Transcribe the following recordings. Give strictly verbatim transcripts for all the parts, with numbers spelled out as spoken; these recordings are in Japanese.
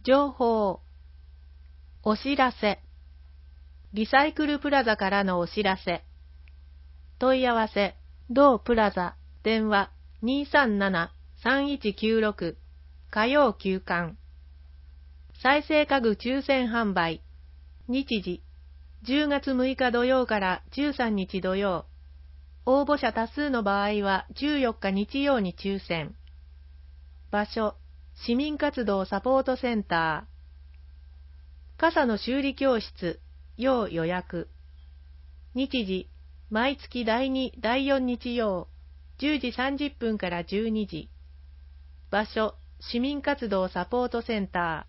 情報、お知らせ、リサイクルプラザからのお知らせ、問い合わせ、同プラザ、電話 にーさんななさんいちきゅうろく、火曜休館、再生家具抽選販売、日時、じゅうがつむいか土曜からじゅうさんにち土曜、応募者多数の場合はじゅうよっか日曜に抽選、場所、市民活動サポートセンター、傘の修理教室、要予約、日時、毎月だいに、だいよん日曜、じゅうじさんじゅっぷんからじゅうにじ、場所、市民活動サポートセンタ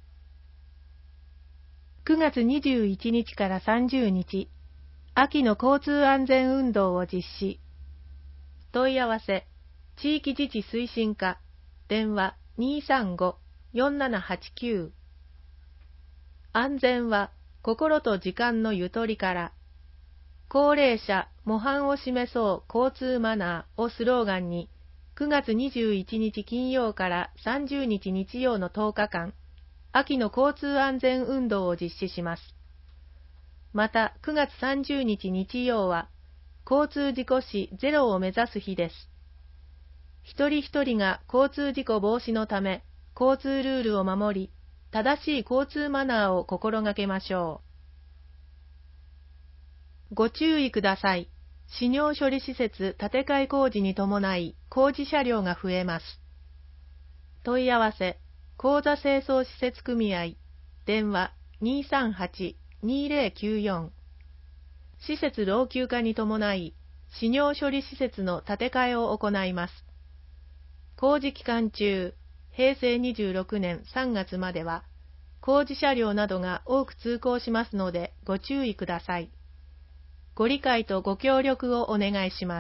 ー、くがつにじゅういちにちからさんじゅうにち、秋の交通安全運動を実施。問い合わせ、地域自治推進課、電話 にーさんごよんななはちきゅう。安全は心と時間のゆとりから。高齢者模範を示そう交通マナーをスローガンに、くがつにじゅういちにち金曜からさんじゅうにち日曜のとおかかん、秋の交通安全運動を実施します。また、くがつさんじゅうにち日曜は、交通事故死ゼロを目指す日です。一人一人が交通事故防止のため、交通ルールを守り、正しい交通マナーを心がけましょう。ご注意ください。死尿処理施設建て替え工事に伴い、工事車両が増えます。問い合わせ、口座清掃施設組合、電話 にーさんはちにーぜろきゅうよん。施設老朽化に伴い、死尿処理施設の建て替えを行います。工事期間中、へいせいにじゅうろくねんさんがつまでは、工事車両などが多く通行しますのでご注意ください。ご理解とご協力をお願いします。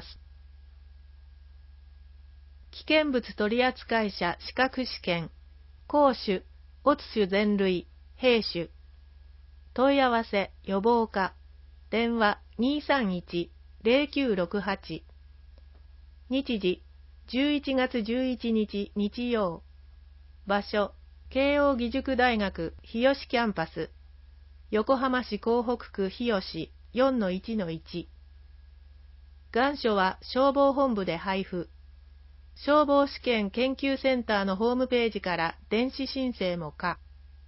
危険物取扱者資格試験、講習、オツ種全類、併種。問い合わせ、予防課、電話 にーさんいちぜろきゅうろくはち。日時、じゅういちがつじゅういちにち日曜。場所、慶應義塾大学日吉キャンパス。横浜市港北区日吉 よんのいちのいち。願書は消防本部で配布。消防試験研究センターのホームページから電子申請も可。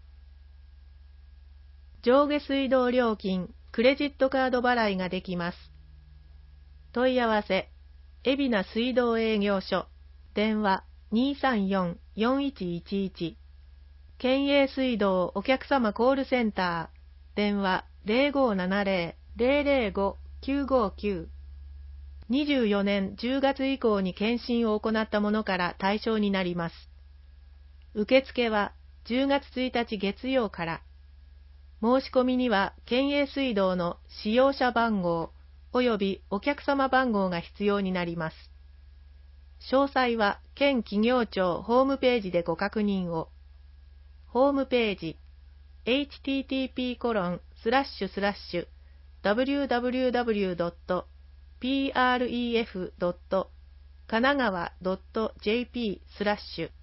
上下水道料金、クレジットカード払いができます。問い合わせ、海老名水道営業所、電話 にーさんよんよんいちいちいち。県営水道お客様コールセンター、電話 ぜろごななぜろ ぜろぜろご きゅうごきゅう。にじゅうよねんじゅうがつ以降に検診を行ったものから対象になります。受付はじゅうがつついたち月曜から。申し込みには県営水道の使用者番号およびお客様番号が必要になります。詳細は県企業庁ホームページでご確認を。ホームページ エイチティーティーピーコロンスラッシュスラッシュダブリューダブリューダブリュードットピーアールイーエフドットかながわドットジェーピースラッシュ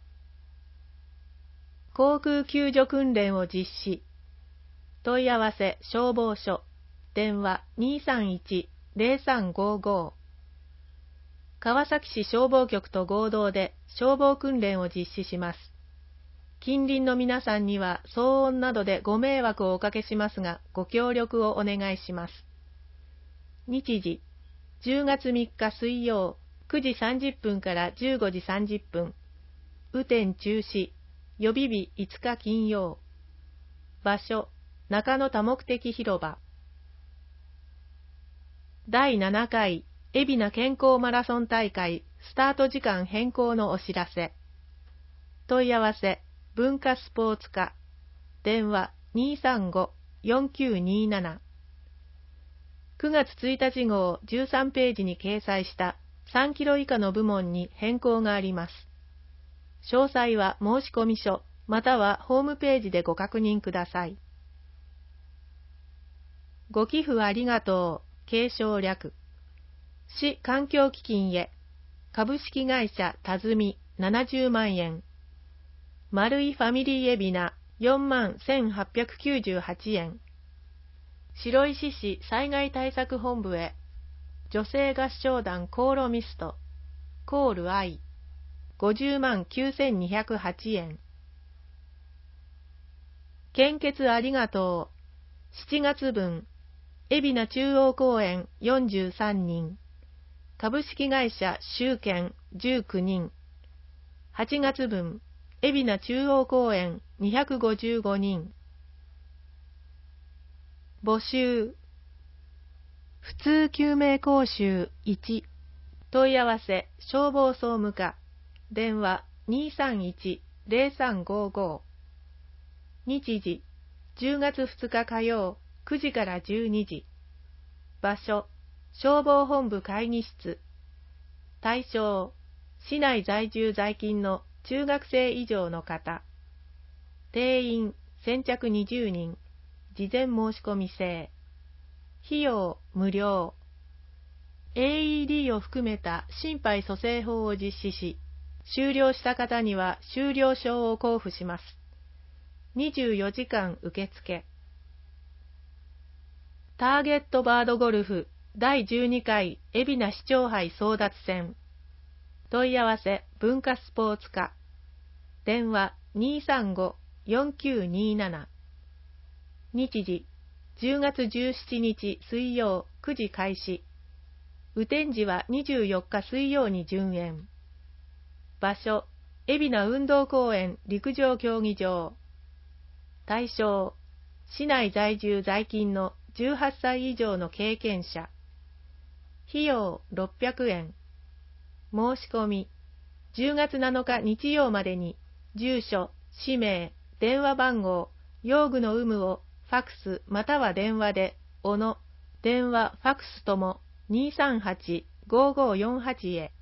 航空救助訓練を実施。問い合わせ消防署、電話 にーさんいちぜろさんごご。川崎市消防局と合同で消防訓練を実施します。近隣の皆さんには騒音などでご迷惑をおかけしますが、ご協力をお願いします。日時、じゅうがつみっか水曜、くじさんじゅっぷんからじゅうごじさんじゅっぷん。雨天中止、予備日いつか金曜。場所、中野多目的広場。だいななかい海老名健康マラソン大会スタート時間変更のお知らせ。問い合わせ、文化スポーツ課、電話 にーさんごよんきゅうにーなな。くがつついたち号じゅうさんページに掲載したさんキロ以下の部門に変更があります。詳細は申込書またはホームページでご確認ください。ご寄付ありがとう、継承略。市環境基金へ、株式会社たずみななじゅうまんえん。 丸いファミリー海老名よんまんせんはっぴゃくきゅうじゅうはちえん。白石市災害対策本部へ。女性合唱団コーロミスト。コール愛。ごじゅうまんきゅうせんにひゃくはちえん。献血ありがとう。しちがつ分。海老名中央公園よんじゅうさんにん。株式会社集権じゅうきゅうにん。はちがつ分。海老名中央公園にひゃくごじゅうごにん。募集。普通救命講習いち。問い合わせ消防総務課。電話 にーさんいち ゼロさんごご。日時じゅうがつふつか火曜くじからじゅうにじ。場所消防本部会議室。対象市内在住在勤の中学生以上の方。定員先着にじゅうにん。事前申し込み制。費用無料。エーイーディー を含めた心肺蘇生法を実施し、終了した方には終了証を交付します。にじゅうよじかん受付。ターゲットバードゴルフだいじゅうにかい海老名市長杯争奪戦。問い合わせ文化スポーツ課。電話 にーさんご よんきゅうにーなな。日時じゅうがつじゅうしちにち水曜くじ開始。雨天時はにじゅうよっか水曜に順延。場所海老名運動公園陸上競技場。対象市内在住在勤のじゅうはっさい以上の経験者。費用ろっぴゃくえん。申し込みじゅうがつなのか日曜までに住所、氏名、電話番号、用具の有無をファックスまたは電話でおの電話ファックスとも にーさんはち ごーごーよんはち へ。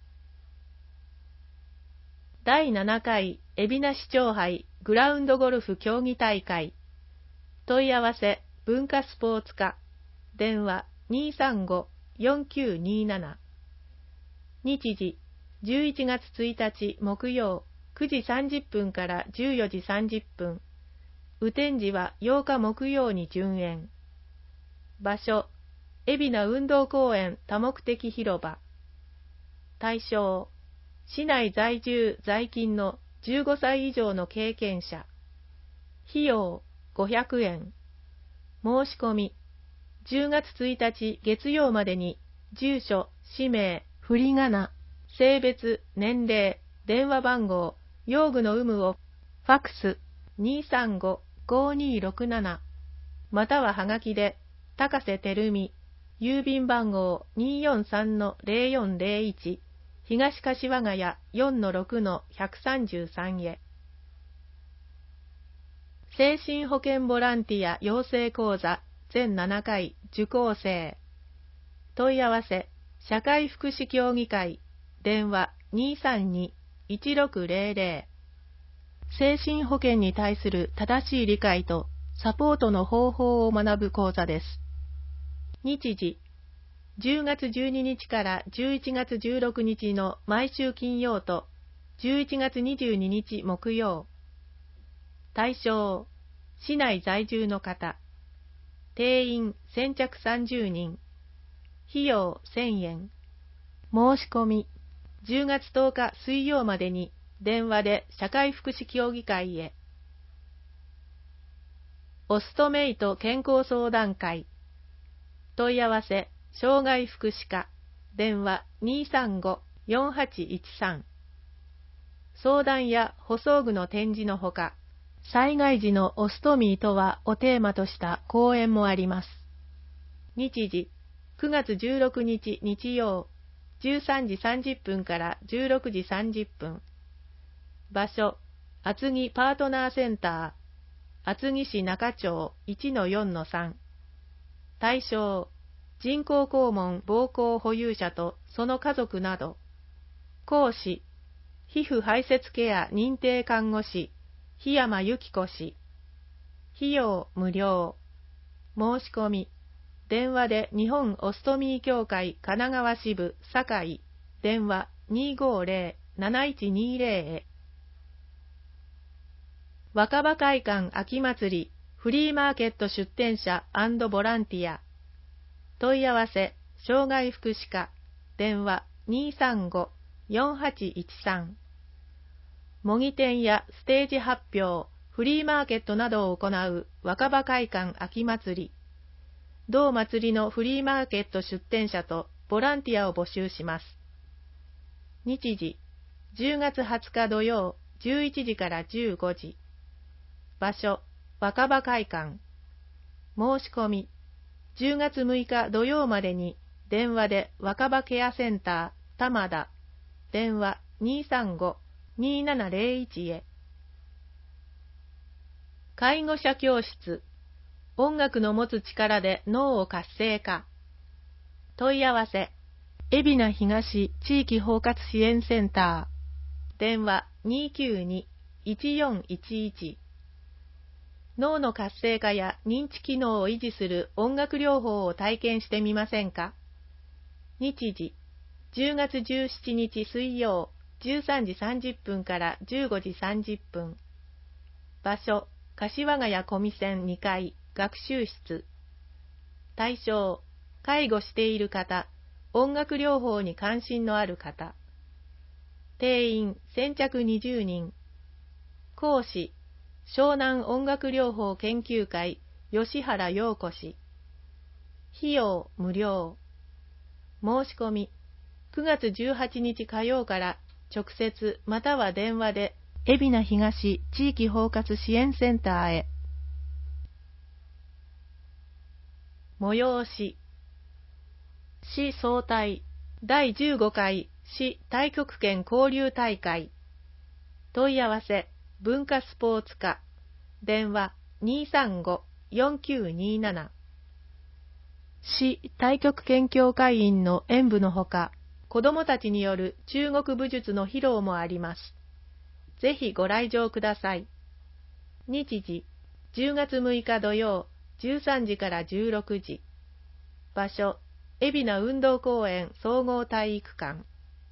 だいななかい海老名市長杯グラウンドゴルフ競技大会。問い合わせ文化スポーツ課。電話 にーさんご よんきゅうにーなな。日時じゅういちがつついたち木曜くじさんじゅっぷんからじゅうよじさんじゅっぷん。雨天時はようか木曜に順延。場所海老名運動公園多目的広場。対象市内在住在勤のじゅうごさい以上の経験者。費用ごひゃくえん。申し込みじゅうがつついたち月曜までに住所、氏名、振り仮名、性別、年齢、電話番号、用具の有無をファックス にーさんご ごーにーろくなな またははがきで高瀬照美、郵便番号 にーよんさん ゼロよんゼロいち 東柏ヶ谷 よんのろくのひゃくさんじゅうさん へ。精神保健ボランティア養成講座全ななかい受講生。問い合わせ社会福祉協議会。電話 にーさんに いちろくゼロゼロ。精神保健に対する正しい理解とサポートの方法を学ぶ講座です。日時じゅうがつじゅうににちからじゅういちがつじゅうろくにちの毎週金曜とじゅういちがつにじゅうににち木曜。対象市内在住の方。定員先着さんじゅうにん。費用せんえん。申し込みじゅうがつとおか水曜までに電話で社会福祉協議会へ。オストメイト健康相談会。問い合わせ障害福祉課。電話 にーさんご よんはちいちさん。相談や補装具の展示のほか、災害時のオストミーとはをテーマとした講演もあります。日時くがつじゅうろくにち日曜じゅうさんじさんじゅっぷんからじゅうろくじさんじゅっぷん。場所厚木パートナーセンター厚木市中町 いちのよんのさん。対象人工肛門膀胱保有者とその家族など。講師皮膚排泄ケア認定看護師檜山由紀子氏。費用無料。申し込み電話で日本オストミー協会神奈川支部堺。電話 にーごーゼロ なないちにーゼロ へ。 若葉会館秋祭りフリーマーケット出店者&ボランティア。問い合わせ、障害福祉課、電話 にーさんご よんはちいちさん。模擬店やステージ発表、フリーマーケットなどを行う若葉会館秋祭り。同祭りのフリーマーケット出店者とボランティアを募集します。日時、じゅうがつはつか土曜、じゅういちじからじゅうごじ。場所、若葉会館。申し込み、じゅうがつむいか土曜までに電話で若葉ケアセンター玉田、電話 にーさんご にーななゼロいち へ。介護者教室、音楽の持つ力で脳を活性化。問い合わせ、海老名東地域包括支援センター、電話 にーきゅうに いちよんいちいち。脳の活性化や認知機能を維持する音楽療法を体験してみませんか？日時、じゅうがつじゅうしちにち水曜、じゅうさんじさんじゅっぷんからじゅうごじさんじゅっぷん。場所、柏ヶ谷小見線にかい、学習室。対象、介護している方、音楽療法に関心のある方。定員、先着にじゅうにん。講師、湘南音楽療法研究会、吉原陽子氏。費用、無料。申し込み、くがつじゅうはちにち火曜から直接または電話で、海老名東地域包括支援センターへ。催し、市総体だいじゅうごかい市太極拳交流大会。問い合わせ、文化スポーツ課、電話 にーさんご よんきゅうにーなな。市太極拳協会員の演舞のほか、子どもたちによる中国武術の披露もあります。ぜひご来場ください。日時、じゅうがつむいか土曜、じゅうさんじからじゅうろくじ。場所、海老名運動公園総合体育館。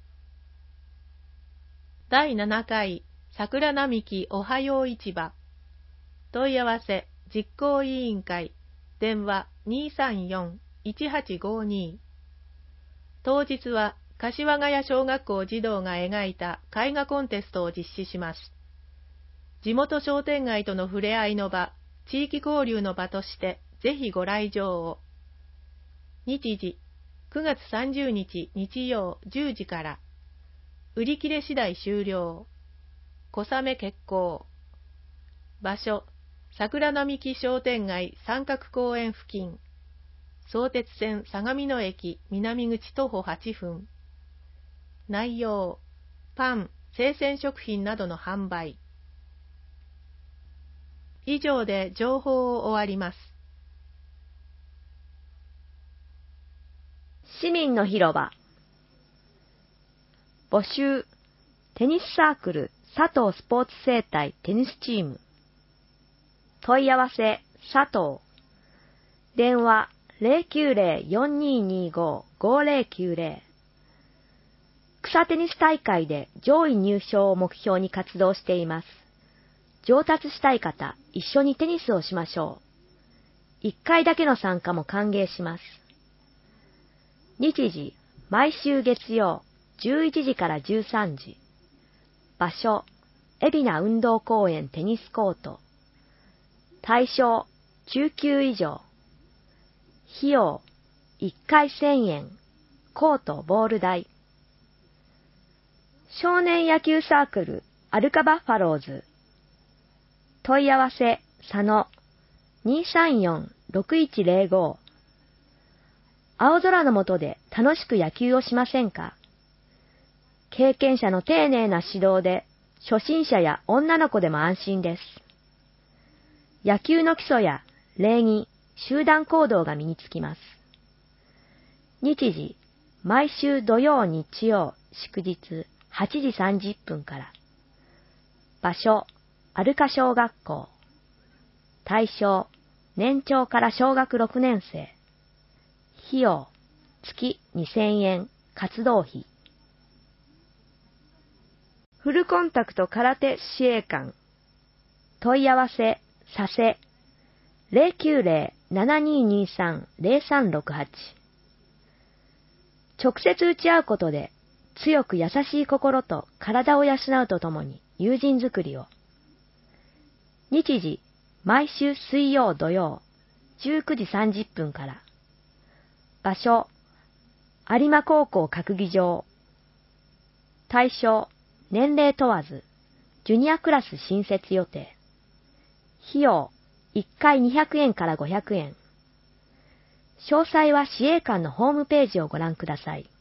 だいななかい桜並木おはよう市場。問い合わせ、実行委員会、電話 にーさんよん いちはちごに。当日は、柏ヶ谷小学校児童が描いた絵画コンテストを実施します。地元商店街との触れ合いの場、地域交流の場として、ぜひご来場を。日時、くがつさんじゅうにち日曜じゅうじから。売り切れ次第終了。小雨決行。場所、桜並木商店街三角公園付近。相鉄線相模野駅南口徒歩はっぷん。内容、パン、生鮮食品などの販売。以上で情報を終わります。 市民の広場。募集、テニスサークル佐藤スポーツ生態テニスチーム。問い合わせ、佐藤。電話、ゼロきゅうゼロ よんにーにーご ごゼロきゅうゼロ。草テニス大会で上位入賞を目標に活動しています。上達したい方、一緒にテニスをしましょう。いっかいだけの参加も歓迎します。日時、毎週月曜、じゅういちじからじゅうさんじ。場所、海老名運動公園テニスコート。対象、中級以上。費用、いっかいせんえん。コート、ボール代。少年野球サークル、アルカバッファローズ。問い合わせ、佐野、にーさんよん ろくいちゼロご。青空の下で楽しく野球をしませんか？経験者の丁寧な指導で、初心者や女の子でも安心です。野球の基礎や礼儀、集団行動が身につきます。日時、毎週土曜日曜、祝日、はちじさんじゅっぷんから。場所、アルカ小学校。対象、年長から小学ろくねん生。費用、月にせんえん、活動費。フルコンタクト空手自衛官。 問い合わせ、させ、ゼロきゅうゼロ ななにーにーさん ゼロさんろくはち。直接打ち合うことで、強く優しい心と体を養うとともに友人づくりを。日時、毎週水曜土曜、じゅうくじさんじゅっぷんから。場所、有馬高校閣議場。対象、年齢問わず、ジュニアクラス新設予定。費用、いっかいにひゃくえんからごひゃくえん。詳細は市営館のホームページをご覧ください。